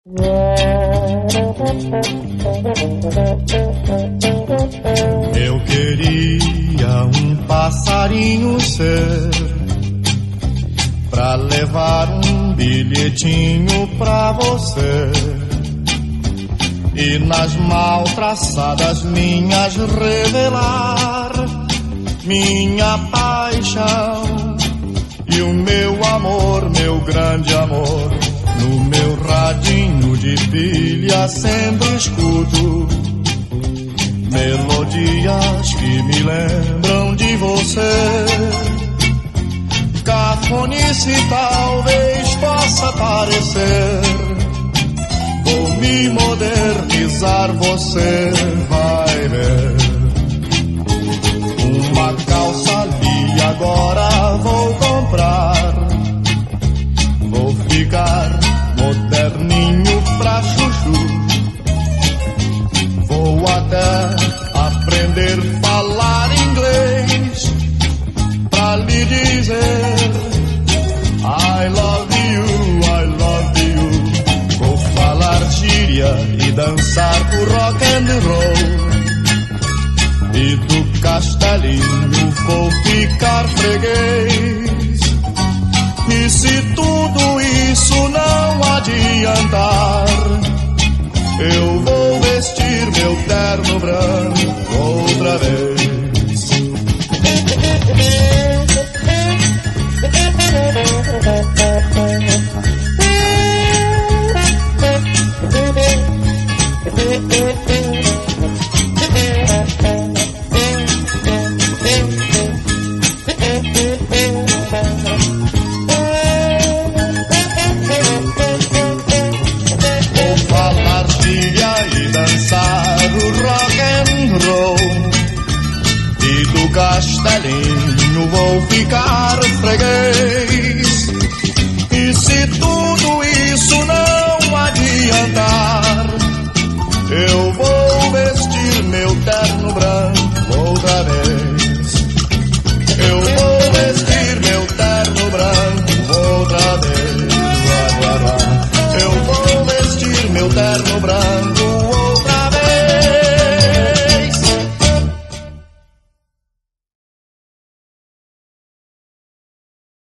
Eu queria um passarinho ser pra levar um bilhetinho pra você e nas mal traçadas linhas revelar minha paixão e o meu amor, meu grande amor. No meu radinho de pilha sempre escuto melodias que me lembram de você. Cafonice talvez possa parecer, vou me modernizar, você vai ver. Uma calça ali agora vou comprar, vou ficar moderninho pra chuchu. Vou até aprender a falar inglês pra lhe dizer I love you, I love you. Vou falar gíria e dançar o rock and roll, e do castelinho vou ficar freguês. E se tudo isso não adiantar, eu vou vestir meu terno branco outra vez. Castelinho vou ficar freguês. E se tudo isso não adiantar, eu vou vestir meu terno branco outra vez. Eu vou vestir meu terno branco outra vez. Eu vou vestir meu terno branco